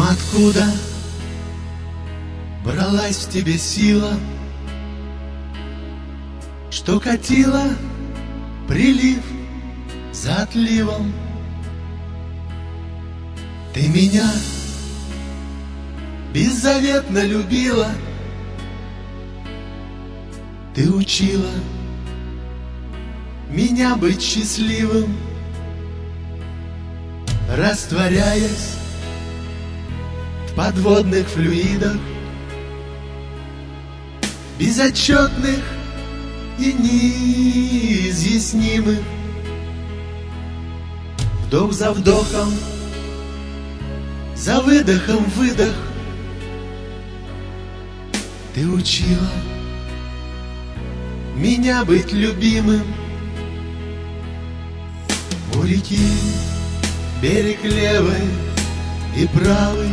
откуда бралась в тебе сила, что катила прилив за отливом? Ты меня беззаветно любила, ты учила меня быть счастливым, растворяясь в подводных флюидах, безотчетных и неизъяснимых. Вдох за вдохом, за выдохом выдох, ты учила меня быть любимым. У реки берег левый и правый,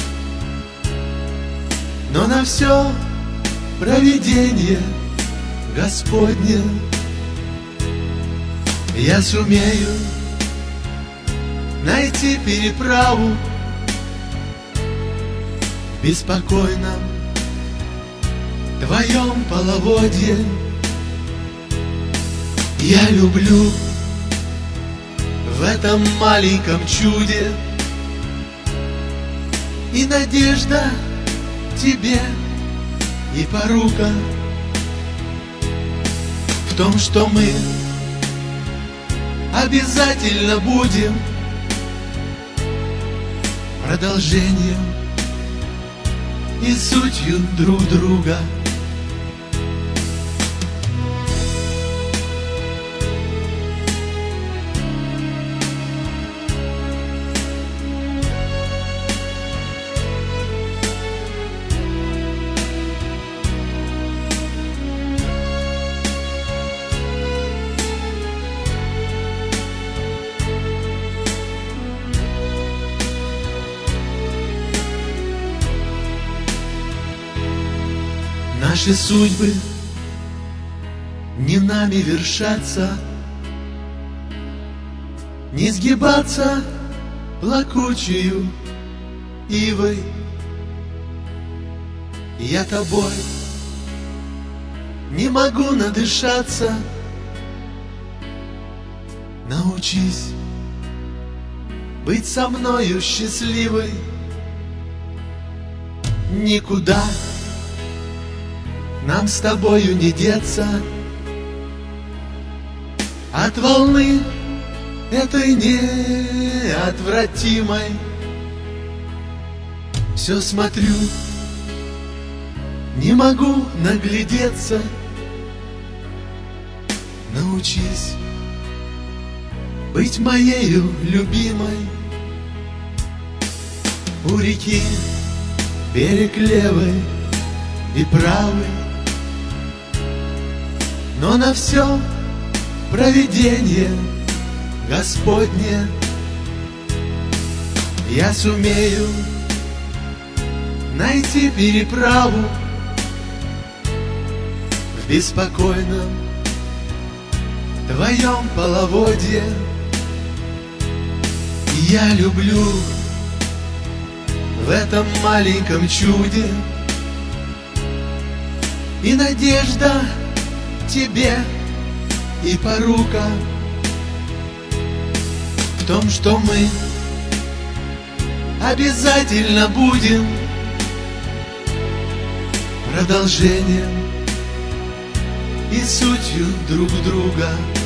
но на все провидение Господне. Я сумею найти переправу в беспокойном твоем половодье. Я люблю в этом маленьком чуде, и надежда тебе, и порука в том, что мы обязательно будем продолжением и сутью друг друга. Наши судьбы не нами вершатся, не сгибаться плакучую ивой. Я тобой не могу надышаться. Научись быть со мною счастливой. Никуда нам с тобою не деться от волны этой неотвратимой. Все смотрю, не могу наглядеться. Научись быть моею любимой. У реки берег левый и правый, но на все провидение Господне. Я сумею найти переправу в беспокойном твоем половодье. Я люблю в этом маленьком чуде, и надежда тебе, и порука в том, что мы обязательно будем продолжением и сутью друг друга.